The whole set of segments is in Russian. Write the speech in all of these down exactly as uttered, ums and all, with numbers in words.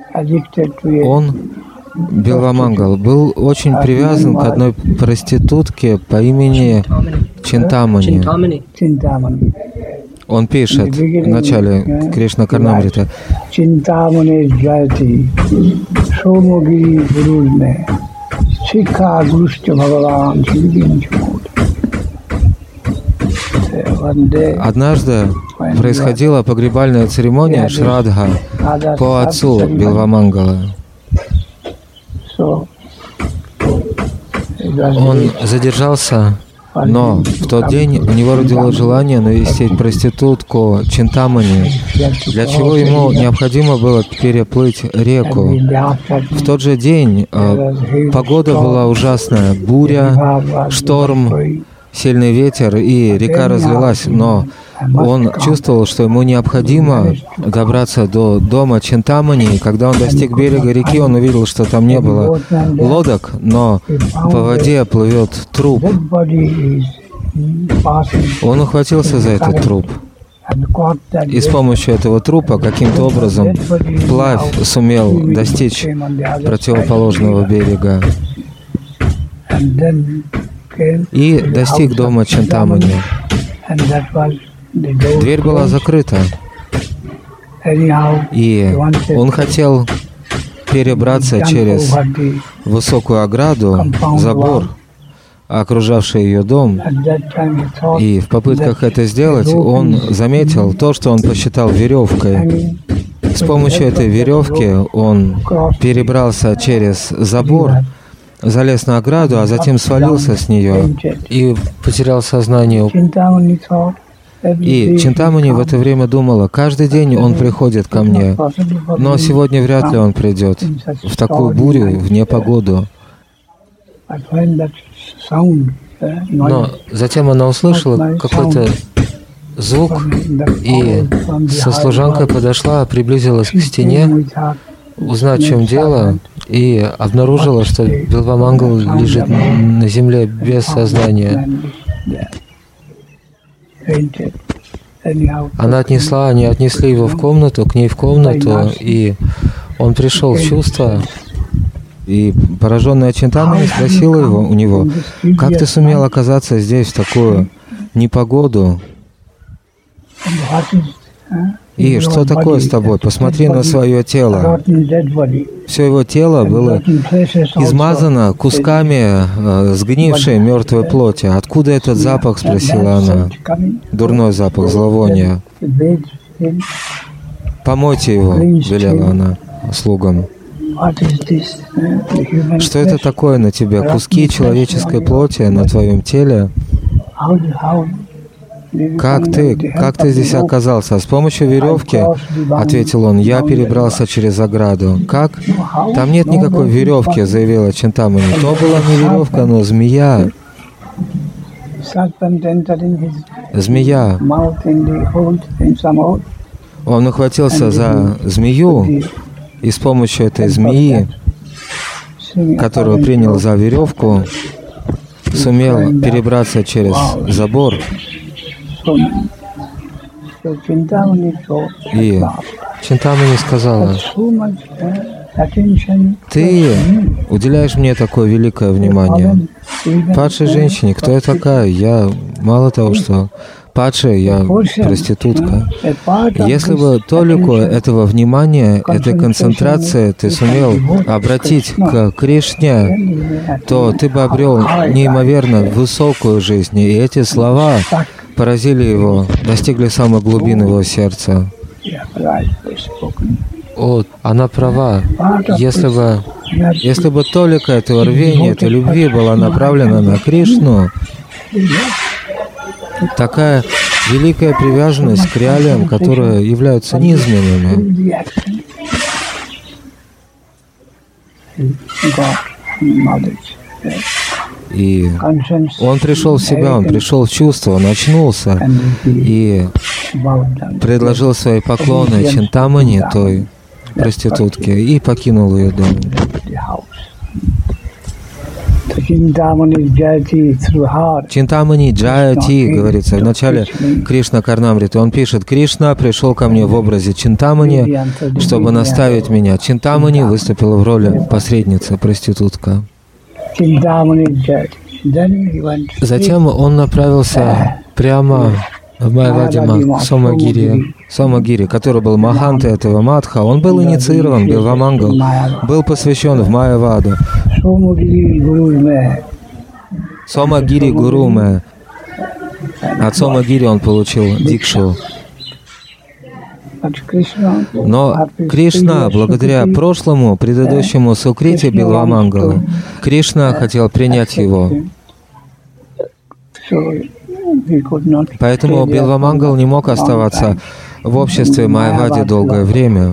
Он, Билвамангал, был очень привязан к одной проститутке по имени Чинтамани. Он пишет в начале Кришна Карнамрита: Чинтамани джаяти Сомогири гурурме Сикха гурушча Бхагаван Шридинчмуд. Однажды происходила погребальная церемония Шрадха по отцу Билвамангала. Он задержался, но в тот день у него родилось желание навестить проститутку Чинтамани, для чего ему необходимо было переплыть реку. В тот же день э, погода была ужасная, буря, шторм, сильный ветер, и река разлилась, но он чувствовал, что ему необходимо добраться до дома Чинтамани. И когда он достиг берега реки, он увидел, что там не было лодок, но по воде плывет труп. Он ухватился за этот труп. И с помощью этого трупа каким-то образом вплавь сумел достичь противоположного берега и достиг дома Чинтамани. Дверь была закрыта, и он хотел перебраться через высокую ограду, забор, окружавший ее дом, и в попытках это сделать он заметил то, что он посчитал веревкой. С помощью этой веревки он перебрался через забор, залез на ограду, а затем свалился с нее и потерял сознание. И Чинтамани в это время думала: каждый день он приходит ко мне, но сегодня вряд ли он придет в такую бурю, в непогоду. Но затем она услышала какой-то звук, и со служанкой подошла, приблизилась к стене, узнать, в чем дело, и обнаружила, что Билвамангал лежит на земле без сознания. Она отнесла, они отнесли его в комнату, к ней в комнату, и он пришел в чувство. И пораженная Чинтамани спросила его, у него: «Как ты сумел оказаться здесь в такую непогоду? И что такое с тобой? Посмотри на свое тело». Все его тело было измазано кусками э, сгнившей мертвой плоти. «Откуда этот запах?» — спросила она. «Дурной запах, зловония». «Помойте его», — велела она слугам. «Что это такое на тебе? Куски человеческой плоти на твоем теле? Как ты, как ты здесь оказался?» «С помощью веревки», — ответил он, — «я перебрался через ограду». «Как? Там нет никакой веревки», — заявила Чинтамани. «То была не веревка, но змея». Змея. Он ухватился за змею, и с помощью этой змеи, которую принял за веревку, сумел перебраться через забор. И Чинтамани сказала: «Ты уделяешь мне такое великое внимание. Падшей женщине, кто я такая? Я мало того, что падшая, я проститутка. Если бы толику этого внимания, этой концентрации ты сумел обратить к Кришне, то ты бы обрел неимоверно высокую жизнь». И эти слова поразили его, достигли самой глубины его сердца. О, она права. Если бы, если бы толика этого рвения, этой любви была направлена на Кришну, такая великая привязанность к реалиям, которые являются неизменными. И он пришел в себя, он пришел в чувство, он очнулся и предложил свои поклоны Чинтамани, той проститутке, и покинул ее дом. Чинтамани Джаяти, говорится в начале Кришна Карнамриты. Он пишет: Кришна пришел ко мне в образе Чинтамани, чтобы наставить меня. Чинтамани выступила в роли посредницы, проститутка. Затем он направился прямо в Майявади Сомагири, Сомагири, который был Махантой этого Мадха. Он был инициирован, Билвамангал, был посвящен в Майяваду. Сомагири Гуруме. От Сомагири он получил дикшу. Но Кришна, благодаря прошлому, предыдущему сукрите Билвамангала, Кришна хотел принять его. Поэтому Билвамангал не мог оставаться в обществе Майявади долгое время.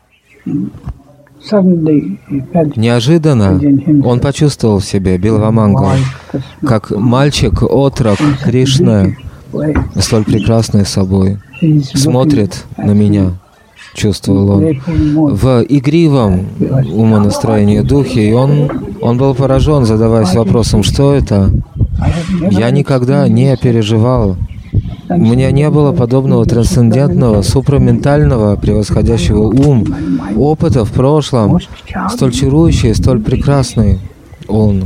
Неожиданно он почувствовал в себе Билвамангал, как мальчик-отрок Кришны, столь прекрасный собой, смотрит на меня, чувствовал он, в игривом умонастроении духе, и он, он был поражен, задаваясь вопросом, что это? Я никогда не переживал. У меня не было подобного трансцендентного, супраментального, превосходящего ум, опыта в прошлом, столь чарующий, столь прекрасный он.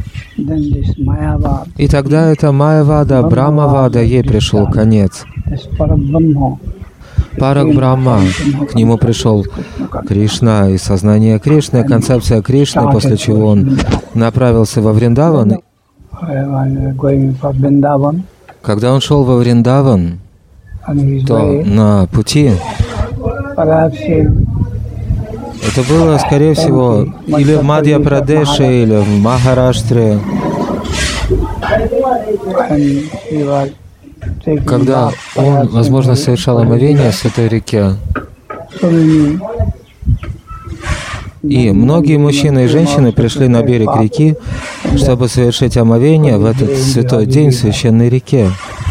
И тогда эта Майявада, Брамавада, ей пришел конец. Парак Брахма, к нему пришел Кришна и сознание Кришны, концепция Кришны, после чего он направился во Вриндаван. Когда он шел во Вриндаван, то на пути, это было, скорее всего, или в Мадхья-Прадеше, или в Махараштре, когда он, возможно, совершал омовение с этой реки. И многие мужчины и женщины пришли на берег реки, чтобы совершить омовение в этот святой день в священной реке.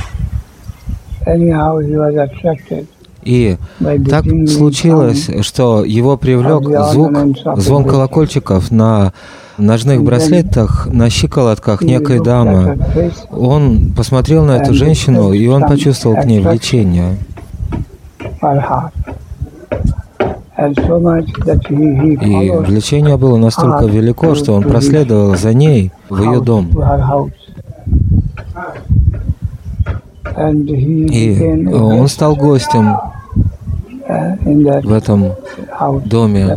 И так случилось, что его привлек звук, звон колокольчиков на ножных браслетах, на щиколотках некой дамы. Он посмотрел на эту женщину, и он почувствовал к ней влечение. И влечение было настолько велико, что он проследовал за ней в ее дом. И он стал гостем в этом доме.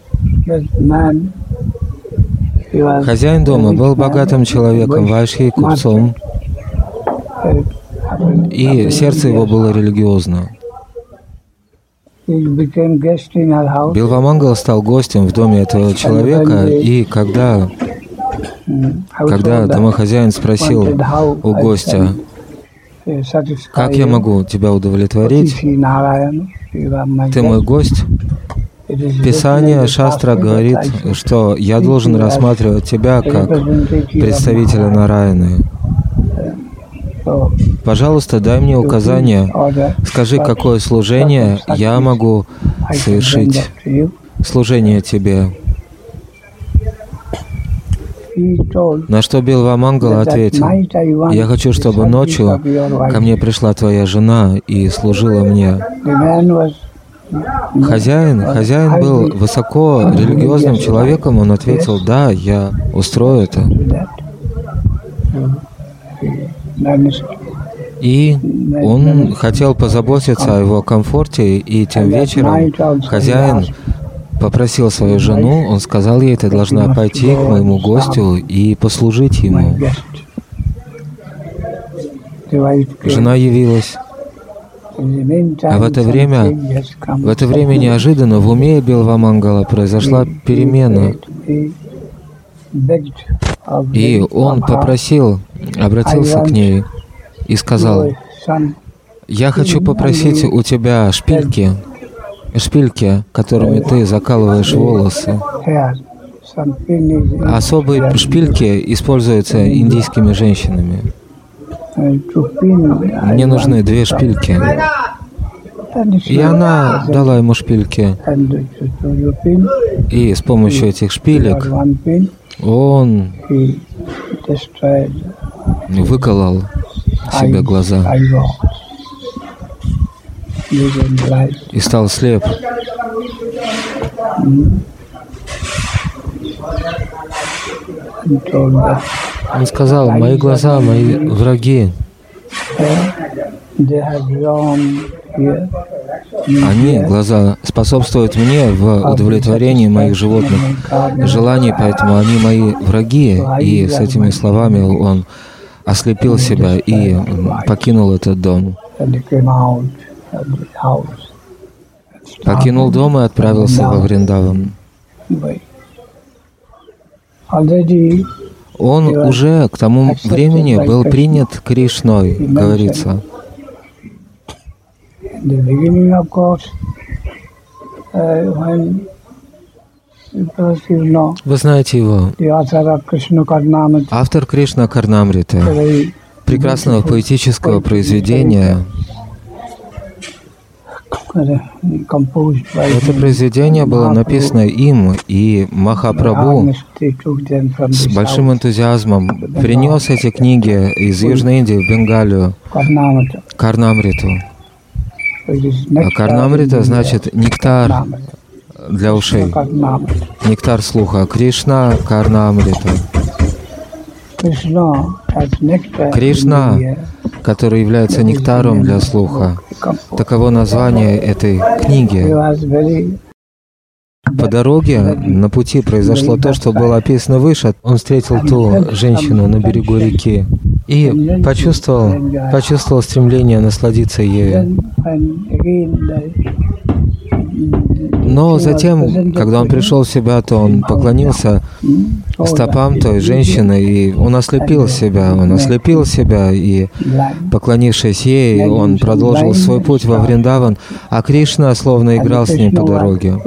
Хозяин дома был богатым человеком, вайшьей купцом, и сердце его было религиозно. Билвамангал стал гостем в доме этого человека, и когда, когда домохозяин спросил у гостя: «Как я могу тебя удовлетворить? Ты мой гость?» Писание Шастра говорит, что я должен рассматривать тебя как представителя Нараяны. Пожалуйста, дай мне указания. Скажи, какое служение я могу совершить. Служение тебе. На что Билвамангал ответил: «Я хочу, чтобы ночью ко мне пришла твоя жена и служила мне». Хозяин, хозяин был высоко религиозным человеком, он ответил: «Да, я устрою это». И он хотел позаботиться о его комфорте, и тем вечером хозяин попросил свою жену, он сказал ей: «Ты должна пойти к моему гостю и послужить ему». Жена явилась. А в это время, в это время неожиданно в уме Билвамангала произошла перемена. И он попросил, обратился к ней и сказал: «Я хочу попросить у тебя шпильки, шпильки, которыми ты закалываешь волосы. Особые шпильки используются индийскими женщинами. Мне нужны две шпильки». И она дала ему шпильки. И с помощью этих шпилек он выколол себе глаза и стал слеп. Он сказал: мои глаза, мои враги, они, глаза, способствуют мне в удовлетворении моих животных желаний, поэтому они мои враги. И с этими словами он ослепил себя и покинул этот дом. Покинул дом и отправился во Вриндаван. Он уже к тому времени был принят Кришной, говорится. Вы знаете его, автор Кришна Карнамрита, прекрасного поэтического произведения. Это произведение было написано им, и Махапрабху с большим энтузиазмом принес эти книги из Южной Индии в Бенгалию, Карнамриту. А Карнамрита значит нектар для ушей, нектар слуха. Кришна Карнамрита. Кришна, который является нектаром для слуха. Таково название этой книги. По дороге, на пути произошло то, что было описано выше. Он встретил ту женщину на берегу реки и почувствовал, почувствовал стремление насладиться ею. Но затем, когда он пришел в себя, то он поклонился стопам той женщины, и он ослепил себя, он ослепил себя, и, поклонившись ей, он продолжил свой путь во Вриндаван, а Кришна словно играл с ним по дороге.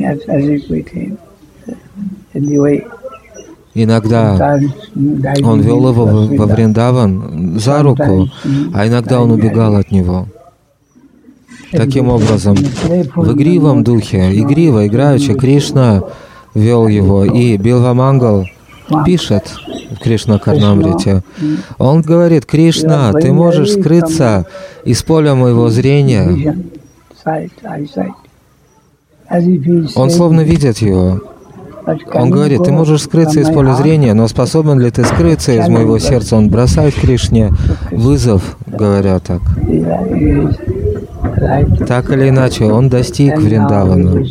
Иногда он вел его во Вриндаван за руку, а иногда он убегал от него. Таким образом, в игривом духе, игриво, играючи, Кришна вел его, и Билвамангал пишет в Кришна Карнамрите. Он говорит: Кришна, ты можешь скрыться из поля моего зрения. Он словно видит его. Он говорит: ты можешь скрыться из поля зрения, но способен ли ты скрыться из моего сердца? Он бросает Кришне вызов, говоря так. Так или иначе, он достиг Вриндавана.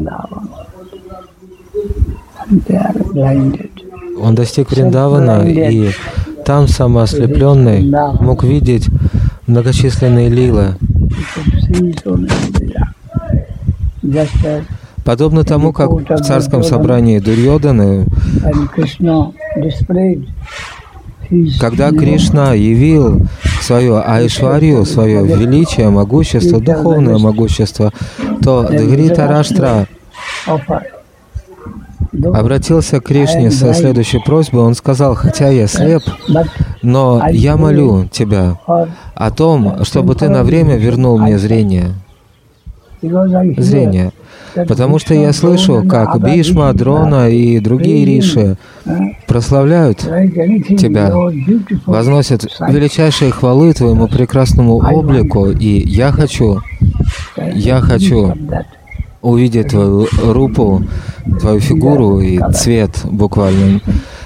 Он достиг Вриндавана, и там самоослепленный мог видеть многочисленные лилы. Подобно тому, как в царском собрании Дурьоданы, когда Кришна явил свою айшварью, свое величие, могущество, духовное могущество, то Дхритараштра обратился к Кришне со следующей просьбой. Он сказал: хотя я слеп, но я молю тебя о том, чтобы ты на время вернул мне зрение. Зрение. Потому что я слышу, как Бхишма, Дрона и другие риши прославляют тебя, возносят величайшие хвалы твоему прекрасному облику, и я хочу, я хочу увидеть твою рупу, твою фигуру и цвет буквально.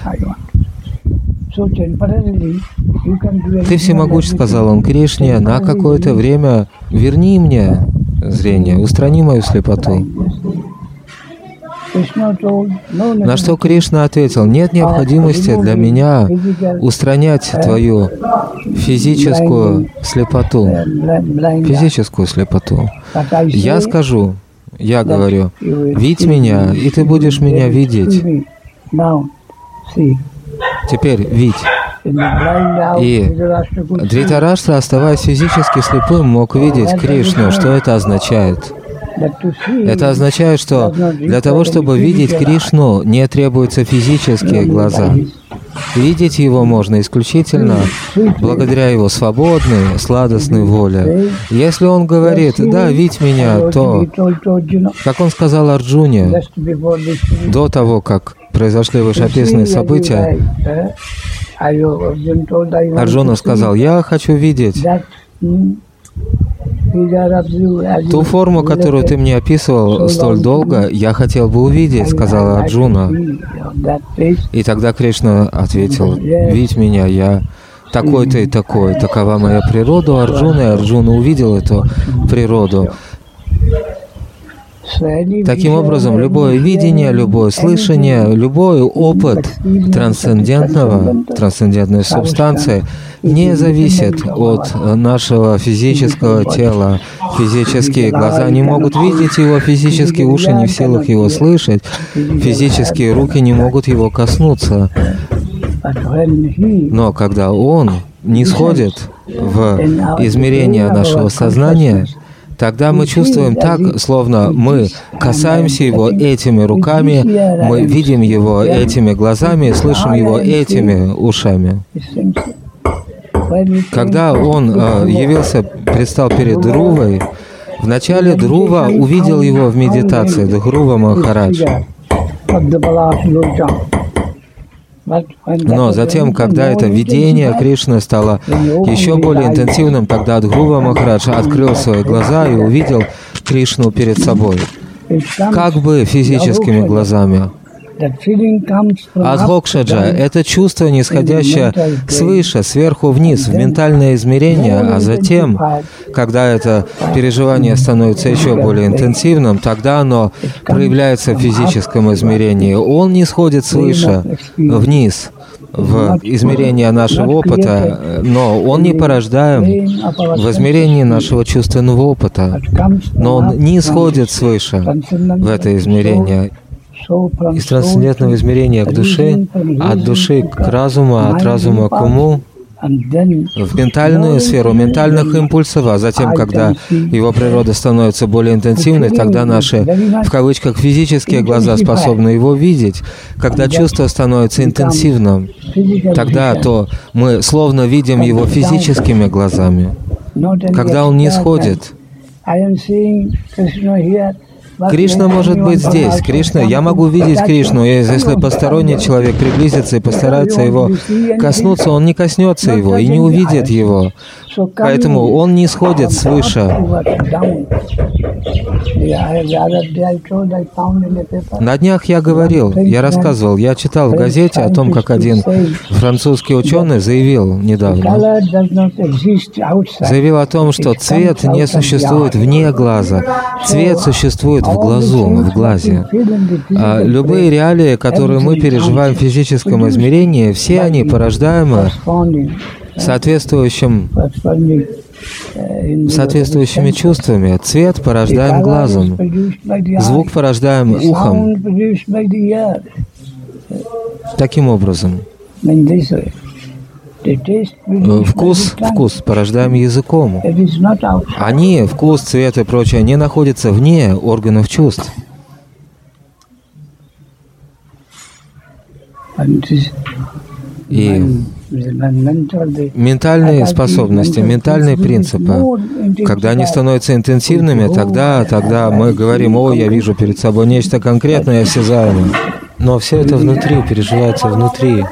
Ты всемогущ, сказал он Кришне, на какое-то время верни мне зрение, устрани мою слепоту. На что Кришна ответил: нет необходимости для меня устранять твою физическую слепоту. Физическую слепоту. Я скажу, я говорю: видь меня, и ты будешь меня видеть. Теперь видь. И Дритараштра, оставаясь физически слепым, мог видеть Кришну. Что это означает? Это означает, что для того, чтобы видеть Кришну, не требуются физические глаза. Видеть его можно исключительно благодаря его свободной, сладостной воле. Если он говорит: да, видь меня, то, как он сказал Арджуне, до того, как произошли вышеописанные события, Арджуна сказал: «Я хочу видеть ту форму, которую ты мне описывал столь долго, я хотел бы увидеть», — сказала Арджуна. И тогда Кришна ответил: «Видь меня, я такой-то и такой, такова моя природа у Арджуны». И Арджуна увидел эту природу. Таким образом, любое видение, любое слышание, любой опыт трансцендентного, трансцендентной субстанции не зависит от нашего физического тела. Физические глаза не могут видеть его, физические уши не в силах его слышать, физические руки не могут его коснуться. Но когда он нисходит в измерение нашего сознания, тогда мы чувствуем так, словно мы касаемся его этими руками, мы видим его этими глазами, слышим его этими ушами. Когда он э, явился, предстал перед Друвой, вначале Друва увидел его в медитации, Дхрува Махарадж. Но затем, когда это видение Кришны стало еще более интенсивным, тогда Дхрува Махарадж открыл свои глаза и увидел Кришну перед собой, как бы физическими глазами. Адхокшаджа — это чувство, нисходящее свыше, сверху вниз, в ментальное измерение, а затем, когда это переживание становится еще более интенсивным, тогда оно проявляется в физическом измерении. Он нисходит свыше, вниз, в измерение нашего опыта, но он не порождаем в измерении нашего чувственного опыта, но он нисходит свыше в это измерение. Из трансцендентного измерения к душе, от души к разуму, от разума к уму, в ментальную сферу ментальных импульсов, а затем, когда его природа становится более интенсивной, тогда наши, в кавычках, физические глаза способны его видеть. Когда чувство становится интенсивным, тогда то мы словно видим его физическими глазами. Когда он нисходит, Кришна может быть здесь. Кришна, я могу видеть Кришну, и если посторонний человек приблизится и постарается его коснуться, он не коснется его и не увидит его. Поэтому он не сходит свыше. На днях я говорил, я рассказывал, я читал в газете о том, как один французский ученый заявил недавно, заявил о том, что цвет не существует вне глаза, цвет существует в глазу, в глазе. А любые реалии, которые мы переживаем в физическом измерении, все они порождаемы соответствующим, соответствующими чувствами. Цвет порождаем глазом, звук порождаем ухом. Таким образом. Вкус, вкус порождаем языком. Они, вкус, цвет и прочее, не находятся вне органов чувств. И ментальные способности, ментальные принципы, когда они становятся интенсивными, тогда, тогда мы говорим: «О, я вижу перед собой нечто конкретное, осязаемое». Но все это внутри, переживается внутри.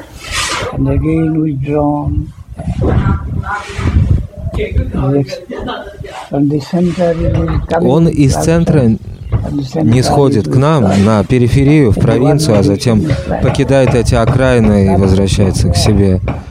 Он из центра не сходит к нам, на периферию, в провинцию, а затем покидает эти окраины и возвращается к себе.